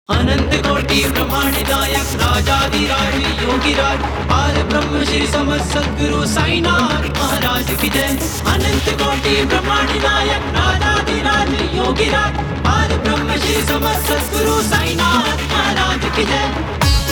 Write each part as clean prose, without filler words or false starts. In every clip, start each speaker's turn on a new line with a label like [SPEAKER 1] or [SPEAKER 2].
[SPEAKER 1] अनंत कोटि ब्रह्मांडनायक राजाधिराज योगीराज पार ब्रह्म श्री समस्त सद्गुरु साईनाथ महाराज की जय। अनंत कोटि ब्रह्मांडनायक राजाधिराज योगीराज पार ब्रह्म श्री समस्त सद्गुरु साईनाथ महाराज की जय।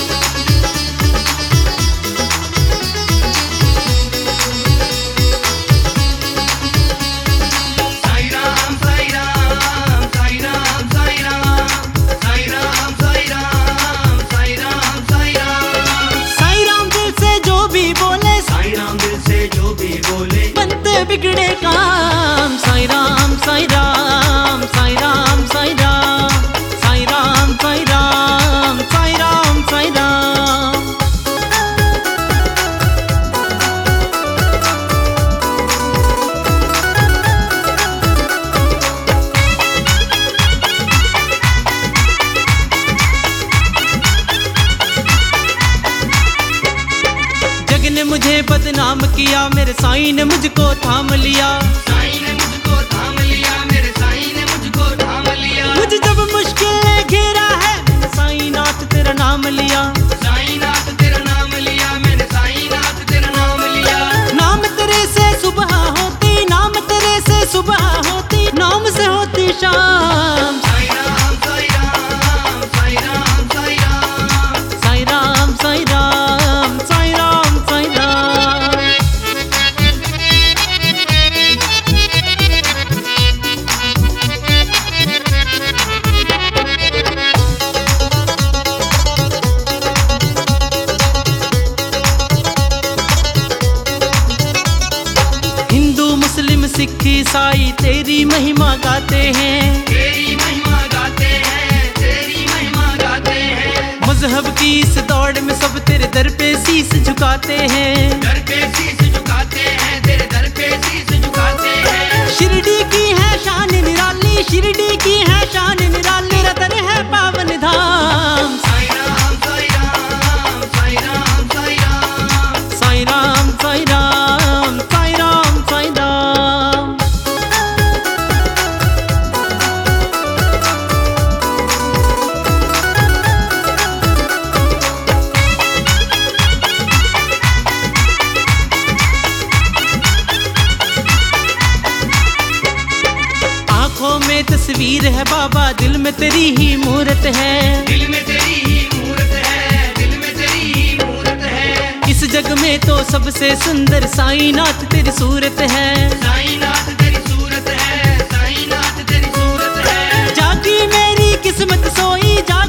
[SPEAKER 2] बिगड़े काम साईं राम साईं राम साईं राम साईं राम साईं राम साईं राम साईं राम साईं राम। जग ने मुझे बदनाम किया, मेरे साईं ने मुझको थाम लिया।
[SPEAKER 1] साईं ने मुझको थाम लिया, मेरे साईं ने मुझको थाम लिया।
[SPEAKER 2] मुझे जब मुश्किल घेरा है, मैंने साईं नाथ तेरा नाम लिया।
[SPEAKER 1] साईं नाथ तेरा नाम लिया, मैंने साईं नाथ तेरा नाम लिया।
[SPEAKER 2] नाम तेरे से सुबह होती, नाम तेरे से सुबह होती, नाम से होती शाम।
[SPEAKER 1] साईं राम साईं राम साईं राम साईं राम
[SPEAKER 2] साईं राम साईं राम साईं राम साईं राम। हिंदू मुस्लिम सिख ईसाई तेरी महिमा गाते हैं,
[SPEAKER 1] तेरी महिमा गाते हैं, तेरी महिमा गाते हैं।
[SPEAKER 2] मजहब की इस दौड़ में सब तेरे दर पे शीश झुकाते हैं।
[SPEAKER 1] दर पे शीश झुकाते हैं, तेरे दर पे शीश झुकाते हैं।
[SPEAKER 2] शिरडी की है शान निराली, शिरडी की है शान निराली, रतन है पावन धाम।
[SPEAKER 1] साईं राम साईं राम साईं राम साईं राम
[SPEAKER 2] साईं राम साईं राम साईं राम साईं राम। आंखों में तस्वीर है बाबा, दिल में तेरी ही मूरत है।
[SPEAKER 1] दिल में तेरी ही मूरत है, दिल में तेरी ही मूरत है।
[SPEAKER 2] इस जग में तो सबसे सुंदर साईं नाथ तेरी सूरत है।
[SPEAKER 1] साईं नाथ तेरी सूरत है, साईं नाथ तेरी सूरत है।
[SPEAKER 2] जागी मेरी किस्मत सोई, जागी